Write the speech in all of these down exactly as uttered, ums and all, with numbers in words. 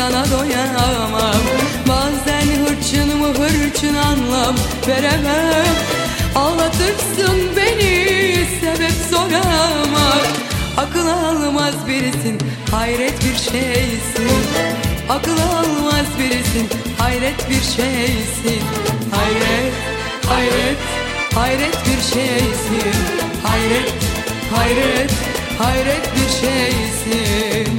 sana doyamam. Bazen hırçınımı hırçın anlam veremem. Ağlatırsın beni sebep soramam. Akıl almaz birisin, hayret bir şeysin. Akıl almaz birisin, hayret bir şeysin. Hayret, hayret, hayret bir şeysin. Hayret, hayret, hayret bir şeysin.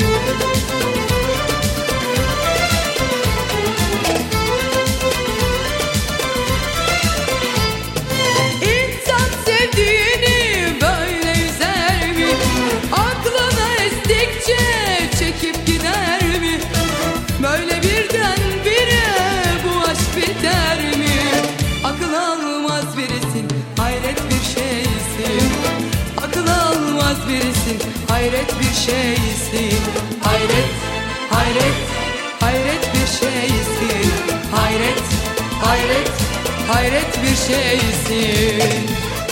İnsan sevdiğini böyle üzer mi? Aklına estikçe çekip gider mi? Böyle birdenbire bu aşk biter mi? Akıl almaz birisin, hayret bir şeysin. Akıl almaz birisin, hayret bir şeysin. Hayret, hayret, hayret bir şeysin. Hayret, hayret, hayret bir şeysin.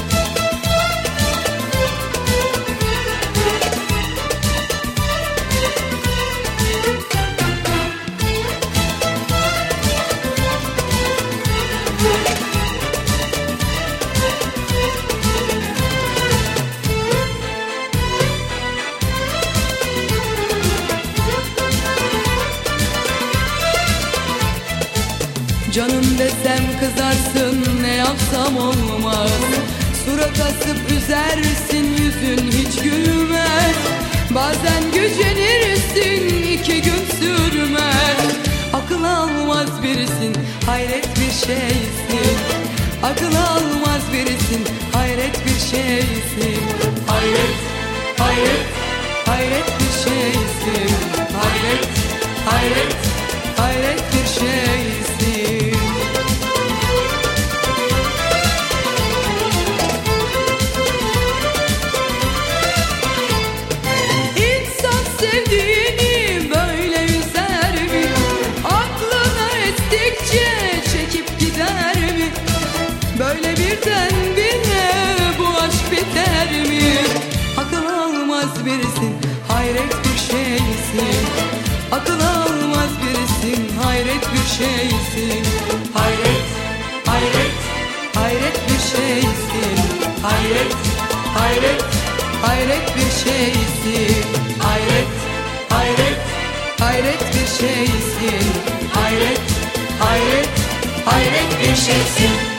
Canım desem kızarsın, ne yapsam olmaz. Surat asıp üzersin, yüzün hiç gülmez. Bazen gücenirsin, iki gün sürmez. Akıl almaz birisin, hayret bir şeysin. Akıl almaz birisin, hayret bir şeysin. Hayret, hayret, hayret bir şeysin. Hayret, hayret, hayret bir şeysin. İnsan sevdiğini böyle üzer mi? Aklına estikçe çekip gider mi? Böyle birdenbire bu aşk biter mi? Akıl almaz birisin, hayret bir şeysin. Akıl almaz birisin, hayret bir şeysin. Hayret, hayret, hayret bir şeysin. Hayret, hayret, hayret bir şeysin. Hayret, hayret, hayret bir şeysin. Hayret, hayret, hayret bir şeysin.